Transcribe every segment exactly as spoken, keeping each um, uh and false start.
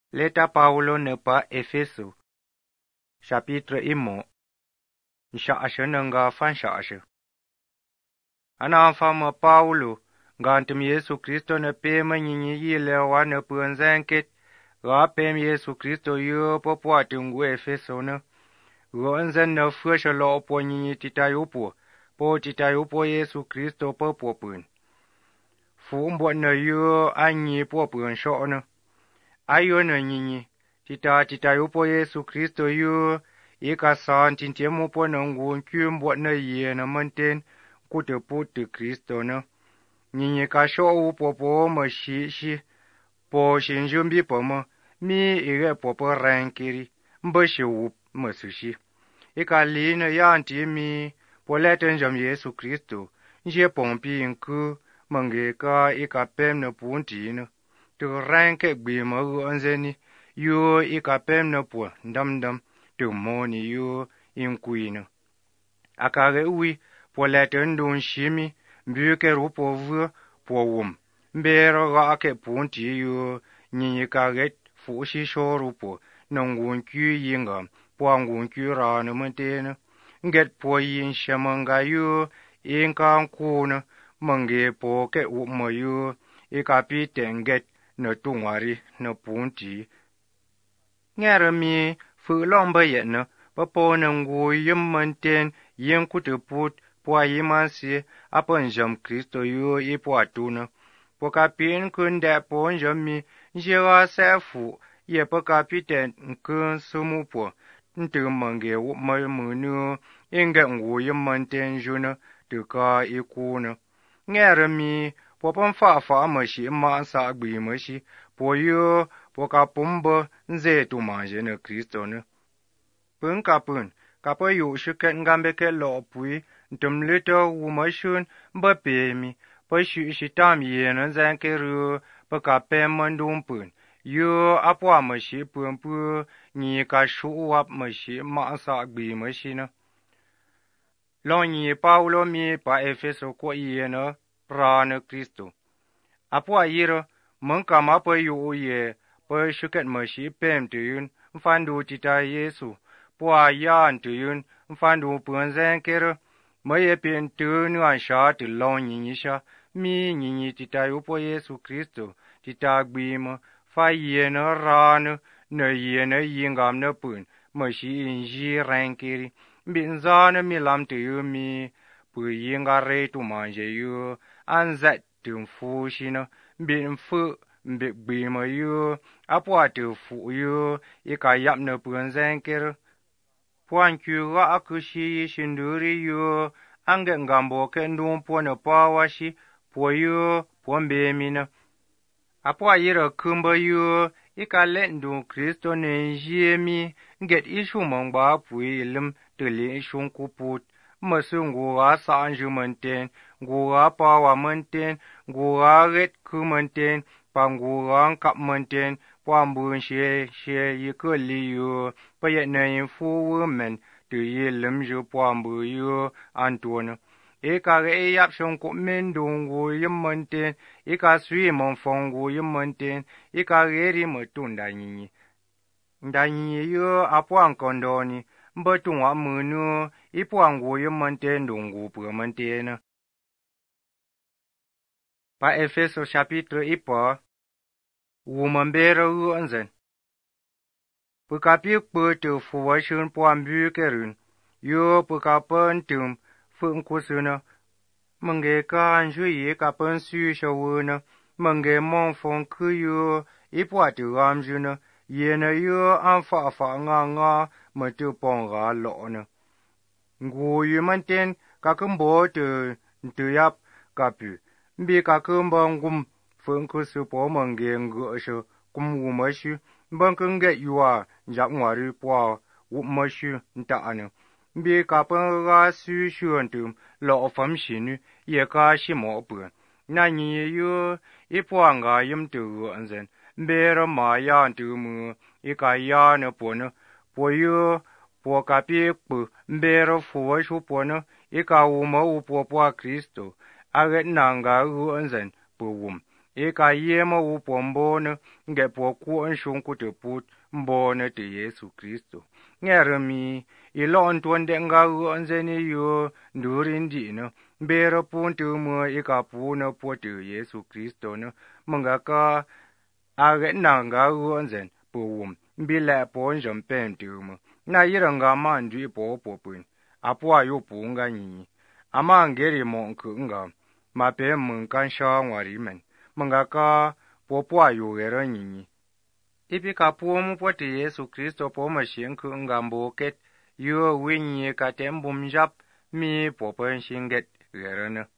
Leta Paulo nepa Efeso. Chapitre imo. Nsha'ashe nga fa nsha'ashe. Ana fama Paulo gantum Yesu Kristo ne pema nyinyi yile wa ne punzenket ga pem Yesu Kristo yo popo atungu Efeso ne. Go nzen ne fushe lo po nyinyi titayupo po titayupo Yesu Kristo popo pun. Fu mbo ne yo anyi popo nsho ne. Ayo ne nyinyi tita titayupo Yesu Kristo yo ika san tintiemu po na ngun kyumbo na ye na manten kute puti Kristo na. Nyinyi ka sho upo po ma shi shi po shinjumbi po ma mi ige po po rankiri mba shi up ma su shi. Ika li na yanti mi po leten jam Yesu Kristo nje pompi nku mange ka ika pem na punti na. Tu ranke gbi ma uanzeni yo ika pem na po ndam ndam tu moni yo inkuina. Akage ui po leten don shimi mbuke rupo vu po wum. Mbero ga ake punti yo nyinyi kage fushi shoru po nangun kyu yinga po angun kyu rana mantena. Nget po yin shamanga yo inka kuna mange po ke uma yo ika pite nget na tungwari na punti. Ngere mi fu lomba yetna papo na ngu yimmanten yin kutu put po yimansi apa njam Kristo yo ipo atuna. Po kapin kunde po njam mi njira sefu ye po kapiten nkun sumu po ntu mange wupma munu inge ngu yimmanten juna tuka ikuna. Ngere mi po pamfa fa mashi ma sa gbi mashi po yo po kapumba nze tu manje na Kristo ne. Pun kapun kapa yu shuket ngambe ke lo pui ntum lito wumashun mba pemi pa shu shitam ye na zanke ru pa kapem mandum pun yo apwa mashi pun pu ni ka shu wap mashi ma sa gbi mashi na. Lo ni Paulo mi pa Efeso ko ye na pra na Kristo. Apwa yiro mong kama pa yu ye pa shuket mashi pem tuyun mfandu tita Yesu po ayan tuyun mfandu punzen kero maye pin tu nuan sha tu long nyinyi sha mi nyinyi tita yu po Yesu Kristo tita gbima fa ye na ranu na ye na yingam na pun mashi inji rankiri mbinza na mi lam tuyu mi pu yinga re tu manje yu anzat tu mfu shina mbin fu mbik gbima yu apwa tu fu yu ika yap na punzen kero. Puan kyu ga akushi shinduri yu ange ngambo kendung po na pawashi po yu po mbemina. Apwa yira kumba yu ika lendu Kristo ne jemi nget ishu mongba pui ilim tuli ishun kuput. Masu nguwa sanju manten, nguwa pawa manten, nguwa ret ku manten, pa nguwa nkap manten, pa mbun she she yiko li yu, pa yet na yin fu wumen tu yi lim ju pa mbu yu antuana. Ika re yap shon kup min dungu yim manten, ika sui monfongu yim manten, ika re ri matunda nyinyi. Nda nyinyi yu apwa nkondoni, mba tungwa munu ipwa ngu yim manten dungu pwa mantena. Pa Efeso chapitre ipa wumambera u anzen. Pukapi kputu fuwa shun po ambu kerun, yo pukapan tum fun kusuna. Mange ka anju ye kapan su shawuna, mange monfon kuyo ipwa tu amjuna, yena yo anfa fa nga nga matu ponga lo'na. Ngu yu manten kakumbo tu ntuyap kapu, mbi kakumba ngum fun kusu po mange ngusho kum wumashu, mbankunge yuwa njap ngwari pwa wumashu nta'ana. Mbi kapan ga su shuantum lo fam shinu ye ka shimo pun. Na nyi yu ipwa nga yim tu anzen, mbera ma ya ntu mu ika ya na pona, po yu po kapi kpu mbera fuwa shu pona, ika wuma upo pwa Kristo, aget nanga u anzen po wum. e ka ye mo u pombone nge po ku en shun ku te put mbone te Yesu Kristo ngere mi ilon tuonde nga uonze ni yu ndurin di no bero puntu mo e ka pu no po te Yesu Kristo no mga ka age na nga uonzen po wum bile po njom pen tu mo na yira nga mandri po po pun apo ayo pu nga ni ama ngeri mo nku nga ma pe mun kan sha ngwari men mga ka po po ayo gero ni ipi ka po mu po te Yesu Kristo po ma shin ku nga mbo ket yo winyi ka tembum jap mi po pen shinget gero na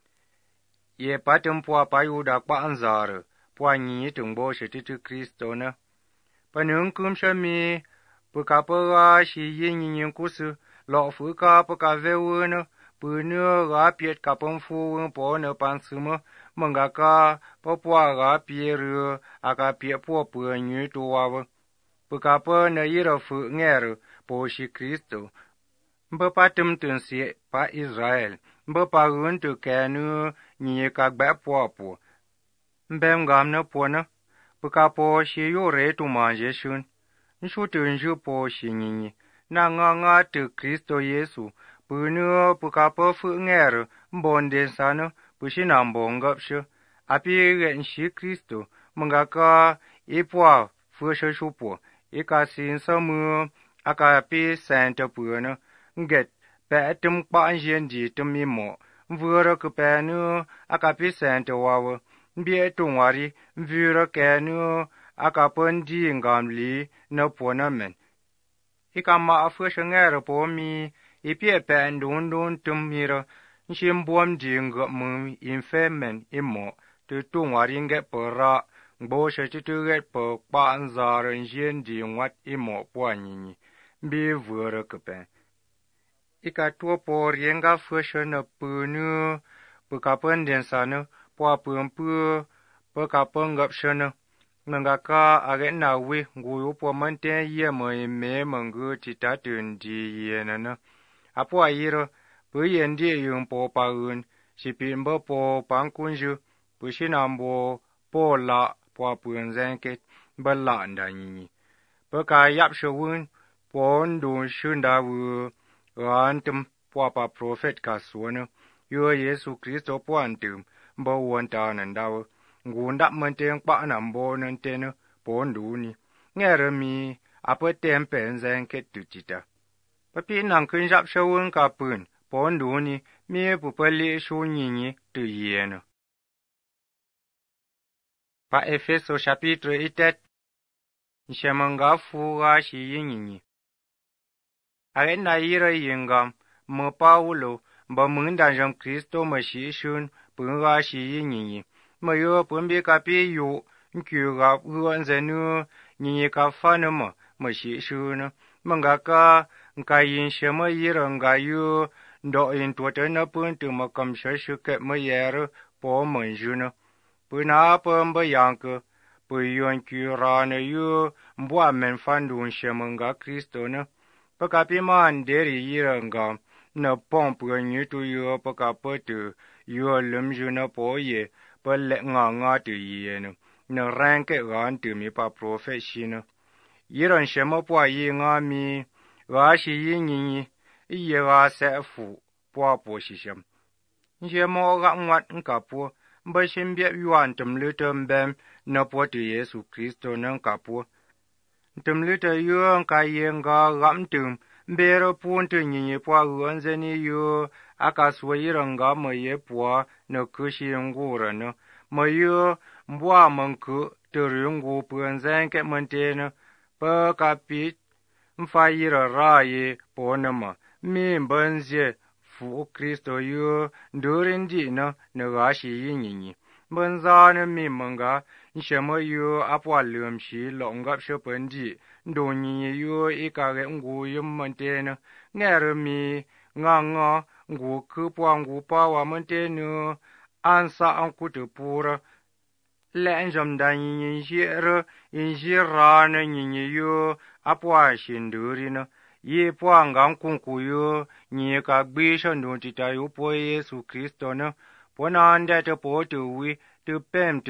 ye patum po pa yu da kwa anzar po ni tung bo shi ti Kristo na panung kum sha mi pu ka po ga shi yin yin ku su lo fu ka po ka ve wu na pu nu ga piet ka pon fu po na pan su mo mga ka po po ga pie ru a ka pie po pu nyu tu wa wo pu ka po na yi ro fu nger po shi Kristo mbo pa tum tun si pa Israel mbo pa un tu ke nu ni ka gba po po mbem gam na po na pu ka po shi yo re tu ma je shun shu tu nju po shi ni na nga nga tu Kristo Yesu pu nu pu ka po fu nger mbon de sa no pu shi na mbon gap shu api gen shi Kristo mga ka ipwa fu shu shu po e ka sin sa mu aka pi santa pu no get pe tum pa jen di tum mi mo vura ku pe nu aka pi santa wa wo bie tu wari vura ke nu aka pon di ngam li no po na men ika ma fu shengere po mi ipie pe ndun dun tum mi ro shim bom di ngo mu infemen imo tu tu wari nge po ra bo she tu tu ge po pa anzar jen di wat imo po ni bi vura ku pe ika tuo po rienga fu shena pu nu pu ka pon den sa no po pu pu po ka pon gap shena nga ka age na we ngu po man te ye mo me mangu ti ta tun di ye na na apo ayiro pu yen di yun po pa un si pin bo po pan kun ju pu shi nam bo po la po pu zen ke ba la nda ni po ka yap shu un po ndu shun da wu ran tum po pa prophet ka su no yo Yesu Kristo po an tum bo won ta nan da wu ngu ndap man te pa nam bo nan te no po ndu ni ngere mi apo tem pen zen ke tu chita papi nang kun jap shawun ka pun po ndu ni mi pu pali shu ni ni tu ye no pa Efeso chapitre itet Nshemanga fu ga shi yin ni are na yira yingam mo Paulo ba mun dan jam Kristo ma shi shun pun ga shi yin ni ma yo pun bi ka pi yu nkyu ga uan zenu ni ka fa no ma ma shi shun manga ka ka yin she ma yira nga yu ndo in to te na pun tu ma kam she shu ke ma yer po mon ju no pu na po mba yang ko pu yon kyu ra ne yu mbwa men fan dun she manga Kristo no pa ka pi man de ri yira nga na pom pu nyu tu yu pa ka po tu yu lum ju na po ye pa le nga nga tu ye no na ran ke gan tu mi pa prophet shi no yiran she ma po yi nga mi ga shi yin ni ye ga se fu po po shi shem je mo ga ngwat nka po ba shin bie yuan tum lu tum bem na po tu Yesu Kristo nan ka po tum lu te yu ka ye nga gam tum bero pun tu ni po uan ze ni yu aka so yiran ga mo ye po na ku shi ngu ra no mo yu mbwa man ku tu rungu pun zen ke man te no pa ka pi mfa yira ra ye po na ma mi ban ze fu Kristo yu ndurin di na na ga shi yin ni ban za na mi manga nshema yu apwa lum shi longap shopen di ndo ni yu ikare ngu yum man te na ngere mi nga nga ngu ku po ngu pa wa man te nu ansa an ku tu pura le njam da ni jere in jira na ni yu apwa shinduri na ye po ngam kun ku yu ni ka gbe shan ti ta yu po Yesu Kristo na po na ande te po tu wi tu pem tu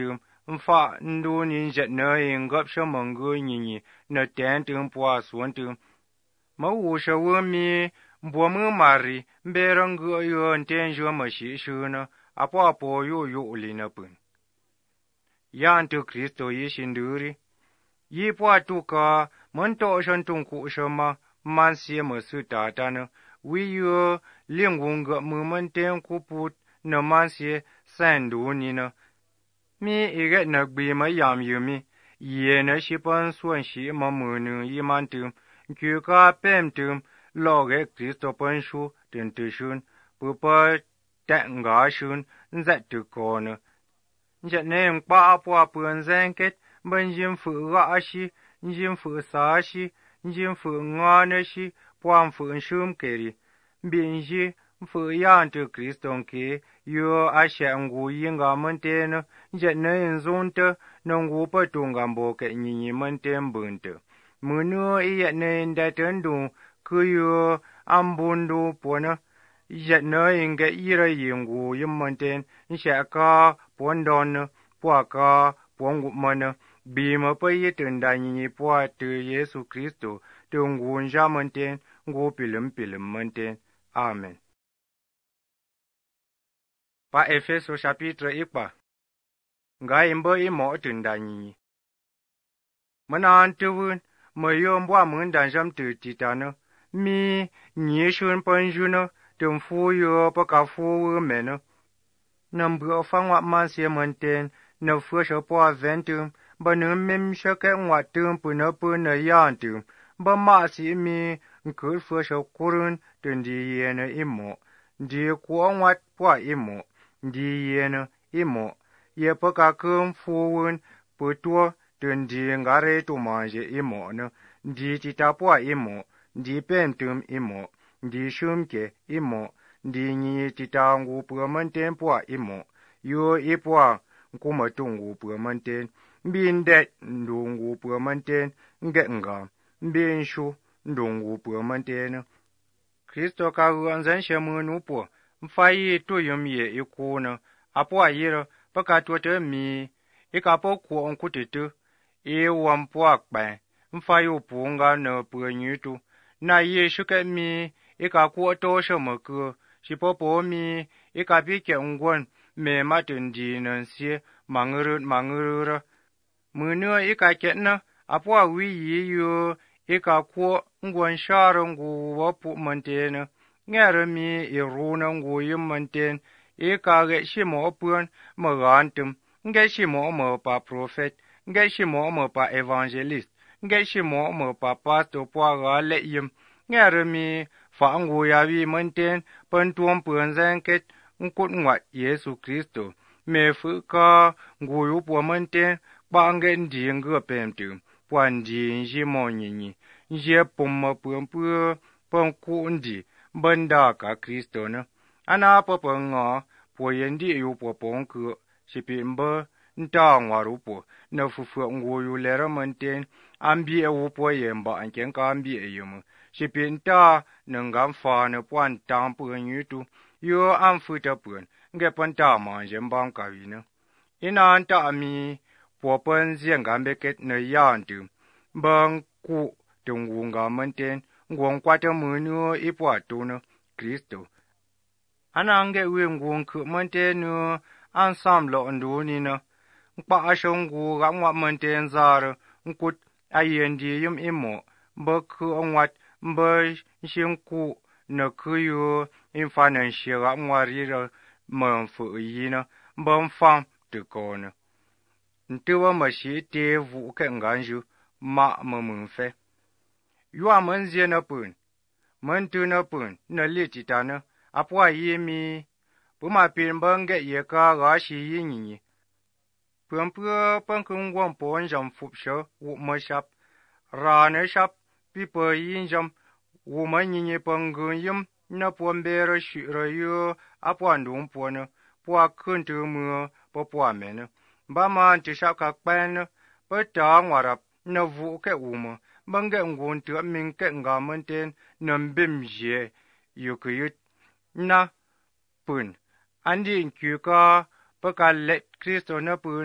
Mfa ndu ni jet na ingap shamangu nyinyi na tentum pwa suantum. Ma wu shawu mi mbomu mari mberangu yo ntenjo mashi shuna apo apo yo yo ulina pun. Yantu Kristo yishinduri. Yi pwa tuka manto shantung ku shama mansi masu tatana. Wi yo lingunga mumanten kuput na mansi sandu nina. Mi ige na gbi ma yam yumi. Ye na shipan suan shi ma munu yimantum. Kyu ka pemtum loge Kristo panshu tentishun. Pupa tenga shun nzet tukona. Njet ne mkpa apwa pun zenket. Banjim fu ga ashi. Njim fu sa ashi. Njim fu ngana shi. Pwa mfu nshum keri. Binji mfu yantu Kristo nke. Yo ashe ngu yinga mantena. Njet ne nzunta. Nungu patunga mboke nyinyi mantem bunta. Munu iya ne ndatendu. Kuyo ambundu pona. Jet ne inga ira yingu yimanten. Nshaka pondona. Pwaka pongumana. Bima pa yitunda nyinyi pwa tu Yesu Kristo. Tungu njamanten. Ngu pilim pilim manten. Amen. Pa Efeso chapitre ikpa. Nga imba imo tunda nyinyi. Mana antuwun. Mayo mbwa mwenda jam tu titana. Mi nyishun panjuna. Tumfu yo pa kafu mena. Nambu fangwa mansi manten. Na fusha pwa ventum. Ba nu mim shake ngwa tum puna puna yantum. Ba masi mi nkud fusha kurun. Tundi yena imo. Di kuwa ngwat pwa imo. Di yena imo. Ye pa kakum fuwun. Putua. Tundi ngare tu manje imo na. Di titapwa imo. Di pentum imo. Di shumke imo. Di nyi titangu puramanten pwa imo. Yo ipwa nkumatungu puramanten. Mbindet ndungu puramanten. Nge nga. Mbinshu ndungu puramanten. Kristo karuan zanshe mwenu po. Mfayi tu yum ye ikuna. Apwa yira pakatwata mi. Ikapo kuwa nkutitu. Ewa mpwa kpen. Mfayi upunga na puranyutu. Na ye shuke mi. Ikakuwa tosha maku. Shipopo mi. Ikapike ngwan. Me matundi nansi. Mangurut mangurura. Munu ikaketna. Apwa wiyi yo. Ikakuwa ngwan shara ngu wapu mantena. Ngere mi iruna ngu yimanten. Ikage shimo opuan magantum. Nge shimo mo pa profet. Nge shimo mo pa evangelist. Nge shimo mo pa pastor pwa gale yim. Ngere mi fa ngu yawi manten. Pantuam punzenket. Nkut ngwat Yesu Kristo. Me fuka ngu yupwa manten. Pa nge ndi nga pemtum. Pwa ndi njimo nyinyi. Nje pumma pumpua. Panku ndi. Banda ka Kristo na. Ana papa nga. Pwa yendi yupwa ponku. Shipimba. Nta ngwarupo. Na fufu ngu yulera manten. Ambi e wupwa yemba ankenka ambi e yumu. Shipinta nangamfa na pwa ntampu nyutu. Yo amfuta pun. Nge panta manje mbanka wina. Ina anta ami. Pwa panzi ngambeket na yantu. Bang ku tungunga manten. Ngwong kwata munu ipwa tuna. Kristo. Anange uwe ngungu manten ensemble ndunina. Nkpa ashongu gamwa manten zara. Nkut ayendi yum imo. Baku onwat mba shinku na kuyo infanan shira mwarira manfu yina. Mba mfam tukona. Ntuwa mashi te vuke nganju ma mamunfe. Yua manzie na pun. Mantu na pun na lititana. Apwa yimi. Puma pimba nge yeka gashi yinyi. Pumpua pankungwan ponjam fupsha wumashap. Rana shap pipa yinjam. Wumanyinyi pangunyim na puambera shira yo apwa ndumpona. Pwa kuntu mua pa pwa mena. Bama antishap kakpena. Pata ngwarap na vuke uma. Bange nguntu minke ngamanten na mbimje yukuyut. Na pun. Andi nkyuka paka let Kristo na puna.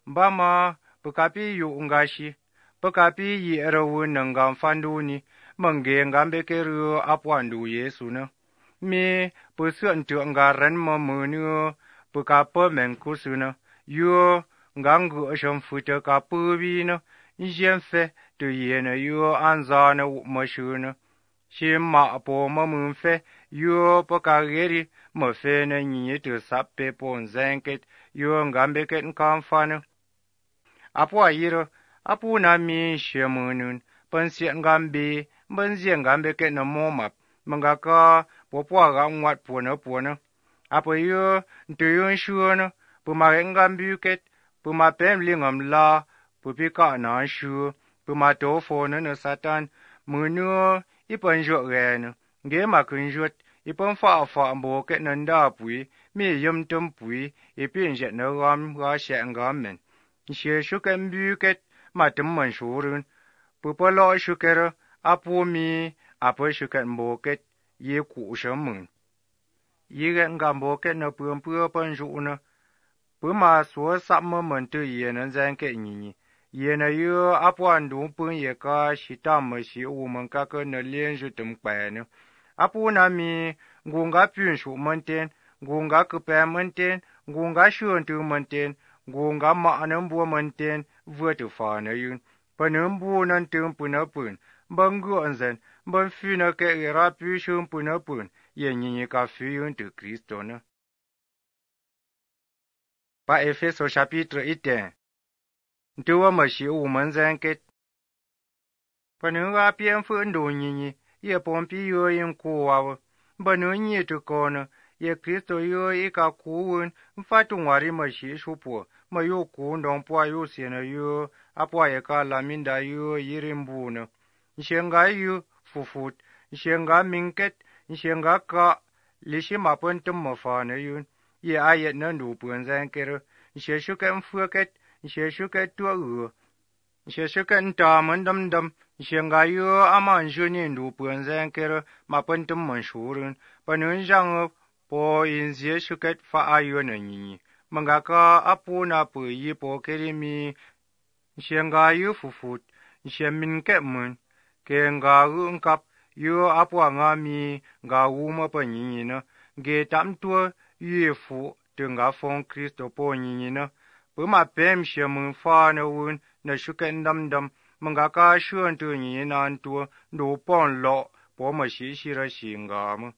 Bama pekapi yu ngashi, pekapi yi erawu nengam fanduni, menge ngambe keru apwandu Yesu na. Mi pesuan tu ngaran mamunu pekapa mengkusu na. Yu ngangu asham futa kapuwi na. Njenfe tu yena yu anzana umashu na. Shi ma po mamunfe yu pakageri mafe na nyi tu sape po nzenket yu ngambe ket nkamfana. Apo ayiro, apo na mi shemunun, pensi ngambe, benzi ngambe ket na momap, mengaka popo aga ngwat pona pona. Apo yu ntuyun shuana, pumare ngambe ket, pumapem lingam la, pupika na shu, pumatofo na satan, munu ipanjok gana, ge makunjot, ipan fa fa mbo ket nanda pui, mi yum tum pui, ipinjet na ram ga she ngamen. She shuken buket matum man shurun. Pupalo shukera apu mi apu shuken boket ye ku shamun. Ye ngam boket na pum pupan juna. Puma so sapma mantu ye na zanke nini. Ye na yu apu andu pun ye ka shitam shi uman kaka na lien jutum kpane. Apu na mi gunga pun shu manten, gunga kupa manten, gunga shuntu manten. Gunga ma'anan buwa manten vwete fana yun. Panan buwa nan tun puna pun. Bangu anzan, ban fina ke ira pishun puna pun. Ye nyinyi ka fiyun tu Kristo na. Pa Efeso chapitre iten. Ntuwa mashi u manzanket. Panan ga pian fu ndo nyinyi. Ye pompi yo yin kuwawa. Banu nyi tu kona. Ye Kristo yo ika kuwun. Mfatu ngwari mashi shupo. Ma yu ku ndong pwa yu siena yu, apwa ye ka laminda yu yirimbu na. Nshenga yu fufut, nshenga minket, nshenga ka lishi mapuntum mafana yun. Ye ayet na ndupu nzankere, nshe shuke mfuket, nshe shuke tuwa uwa. Nshe shuke nta mandamdam, nshenga yu ama njuni ndupu nzankere, mapuntum manshurun. Panu njang po inzie shuket fa ayo na nyinyi. Mengaka apu na pu yi po kerimi, nshenga yu fufut, nshemin ke mun, ke nga u nkap, yu apu nga mi, nga u ma pa nyinyi na, ge tam tuwa yu fu, tu nga fong Kristo po nyinyi na, pu ma pem shemun fa na un, na shuke ndam dam, mengaka shuan tu nyinyi na ntuwa, ndu pon lo, po ma shi shira shi nga ma.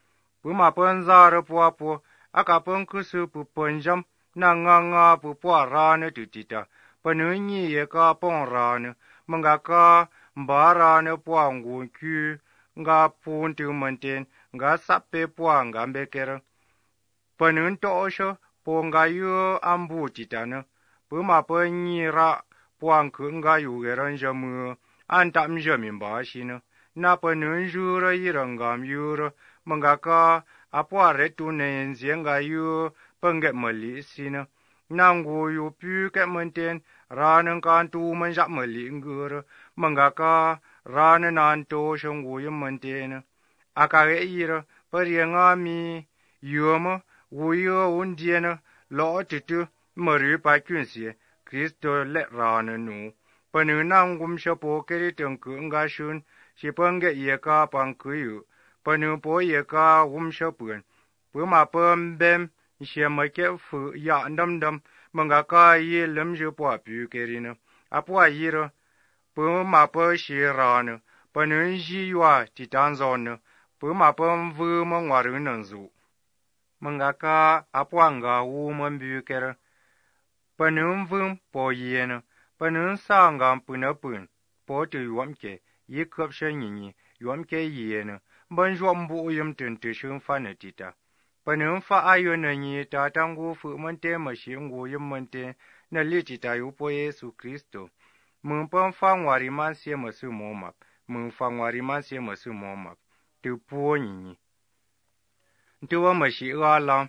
Pu ma pen zara po apu, aka pen kusu pu penjam, na nga nga pu po rana tutita. Panu nyi ye ka pon rana, mengaka mba rana po ngun kyu, nga pun tu manten, nga sape po nga mbekera. Panu nto osho, po nga yu ambu titana. Pu ma pen nyi ra, po anku nga yu geran jamu, anta mjami mba shina. Na panu njura yirangam yura, mengaka apwa retu nenzie nga yu pengge mali sina. Nangu yu pu ke menten ranen kantu menjak mali ngura. Mengaka ranen nanto shongu yu menten. Akare ira perienga mi yuma wuyo undiena lo titu meri pa kunsie Kristo le ranen nu. Penu nangum shapo keri tengku nga shun si pengge ye ka pangkuyu. Penu po ye ka um shapun. Puma pembem she make fu ya ndam dam mengaka ye lemje po apu kerina. Apo ayira puma po shi rana. Penu ji yua titanzona. Puma pemvu mengwaru nanzu. Mengaka apo anga u membu kera. Penu mvum po yena. Penu sanga puna pun. Po tu yuamke. Ye kapsha nyinyi. Yuamke yena. Banjwa mbu yum tuntu shun fanatita. Panu fa ayo na nyi ta tangu fu mante mashi ngu yum mante na litita yu po Yesu Kristo. Mung pan fa ngwari mansie masu momap. Mung fa ngwari mansie masu momap. Tu po nyinyi. Ntuwa mashi alam.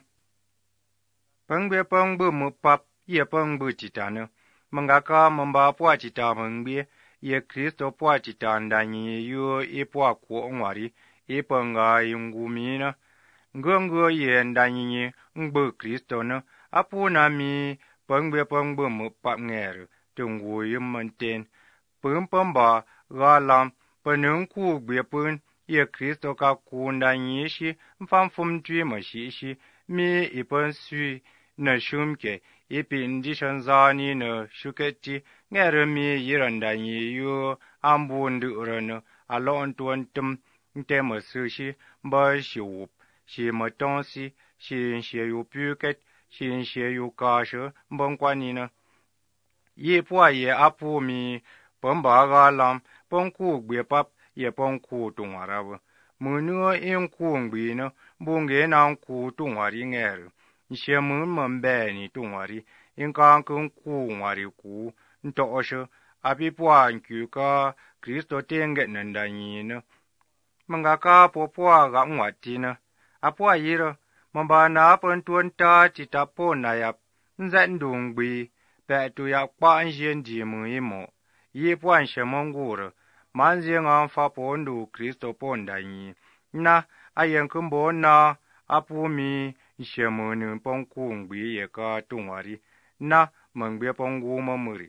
Pengbe pengbe mupap ye pengbe titana. Mengaka memba po tita mengbe ye Kristo po tita ndanyi yu ipo ku ngwari. Ipenga yungumina. Ngongo ye ndanyi ngbu Kristo na. Apu na mi peng be peng bu mu pap nger tung wu yim man ten pem pem ba ga lam penung ku be pun ye Kristo ka ku nda yi shi fam fum tui ma shi shi mi i pen sui na shum ke i pin di shan za ni na shuketi nger mi yiran da yi yu ambu ndu ran a lon tuan tum te ma su shi ba shi wu shi ma ton si shi shi yu pu ket shi shi yu ka shi bon kwa ni na ye po ye apu mi pom ba ga lam pon ku gbe pap ye pon ku tu ngara bu mu nu in ku ngbi no bu nge na ku tu ngari nger she mu mon be ni tu ngari in kan kun ku ngari ku nto sho abi po an ku ka Kristo tenge nan da ni no manga ka po po ga ngwati na apo yiro mamba na pon tuan ta ti ta po na ya nzan dung bi pe tu ya pa an jen di mu i mo yi po an she mon gur man je ngan fa po ndu Kristo po nda yi na ayen kun bo na apu mi she mo nu pon ku ngbi ye ka tu ngari na mangbe pon gu mo muri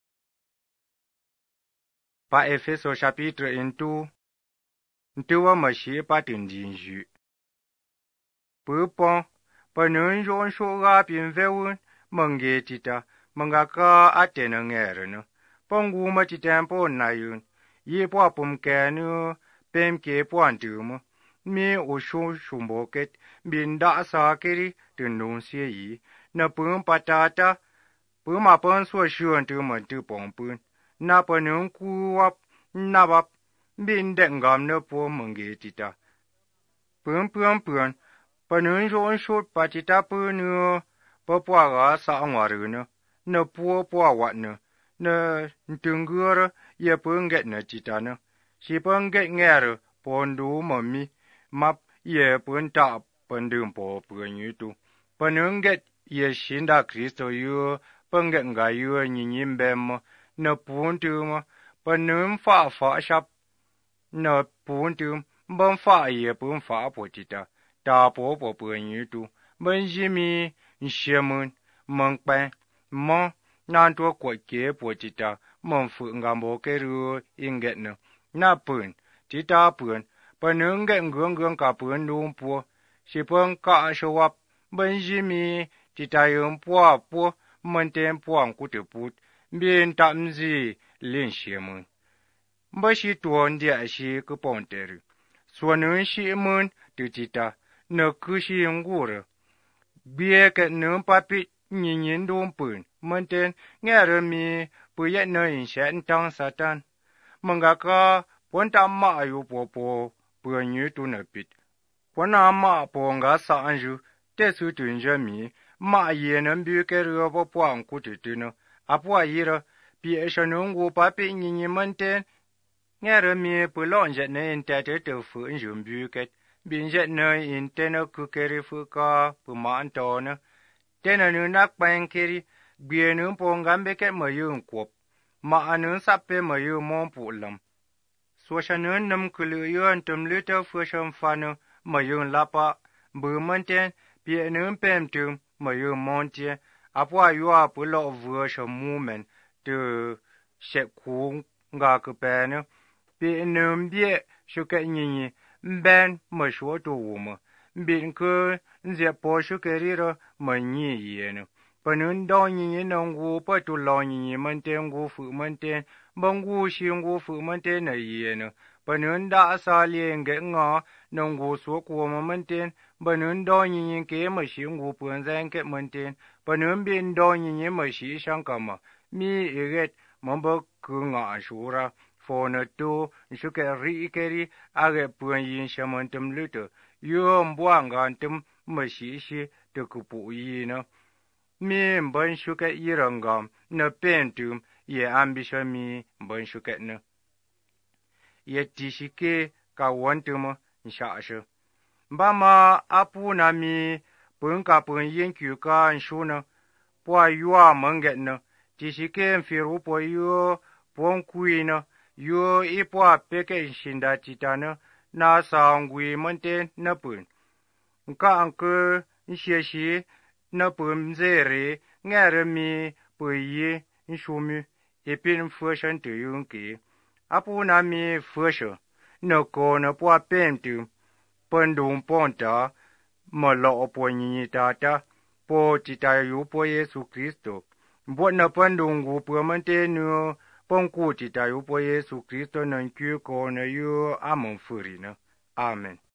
pa Efeso chapitre two ntuwa ma shi pa tin din ju pu pon panun jon sho ga pin ve wun mange tita manga ka atena ngere no pongu ma ti tempo na yun yi po pum ke nu pem ke po antu mo mi o sho shumbo ket bin da sa keri tunun sie yi na pum patata pum ma pon so shuan tu mo tu pong pun na panun ku wap na bap bin de ngam ne po mange tita pum pum pum panun jon sho patita pu nu po po ga sa ngwaru no na po po wat no na ntungur ye punget na titana si punget nger pondu mami map ye punta pandum po punyitu panunget ye shinda Kristo yu punget nga yu nyimbem na puntu ma panum fa fa shap na puntu ban fa ye pun fa potita ta po po punyitu ban jimi shemun mangpan mo nan to ko ke potita mon fu ngambo ke ru inget no na pun tita pun panung ge ngung ngung ka pun dum po si pon ka showap ban jimi tita yum po po mon tem po an ku te put bin tam zi lin shemun ba shi tuon dia shi ku pon teru so nun shi mun tita na ku shi ngure bie ke num papi nhìn nhìn đôn bùn, mình tên nghe rồi mi bùi yết nơi sẽ tăng Satan. Mình gà ca bốn tam mạ yu bò bò bùi như tu nợ bịt. Bốn nam mạ bò ngà sa anh yu, tê su tuyên cho mi, mạ yê nâng bì kê rửa bò bò anh cụ tì tì nơ. À bò yê rơ, bì ế sơ nông gù bà bì nhìn nhìn mình tên. Nghe rồi mi bùi lọn dẹt nơi in tê tê tê phụ anh yu bì kê. Bì dẹt nơi in tê nơ cụ kê rì phụ ca bùi mạ anh tò nơ. Tena nu nak bang kiri, bie nu pong gambe ke mayung kwop, ma anu sape mayu mon pulam. Swasha nu nam kulu yuan tum luta fusham fanu mayung lapa, bu manten, bie nu pem tum mayu montie, apwa yua pulo vuosha mumen, tu shek kung nga kupenu, bie nu bie shuka nyinyi, ben mashwa tu wuma. Bin ku nze po shukeriro manyi yenu. Panun do nyi nongu pa tu lo nyi manten ngu fu manten bangu shi ngu fu manten na yenu. Panun da sa lienge nga nongu su ku manten panun do nyi ke ma shi ngu pun zan ke manten panun bin do nyi ma shi shankama mi iget mambo ku nga shura fona tu shukeri keri age pun yin shamantum luto yu mbuang gan tum ma shi shi te kupu yi na mi mban shuke irangam na pentum ye ambition mi mban shuke na ye tishike ka wantum sha sha ba ma apu na mi pun ka pun yin kyu ka shu na po yua manget na tishike firu po yu pon kui na yu ipo peke shinda titana na sangwi manten na pun. Nka anke nshieshi na pun zere nghe rơ mi bùi yi nsu mi ipin phơ sân tử yung kì apu na mi phơ sơ nơ cô nơ bùa bèm tử bần đùng bòn ta mà lọ bùa nhì ta ta bùa chỉ ta yu bùa Yesu Kristo bùa nơ bần đùng gu bùa mân tê nơ bông cụ chỉ ta yu bùa Yesu Kristo nơ kyu cô nơ yu amon phơ ri nơ. Amen.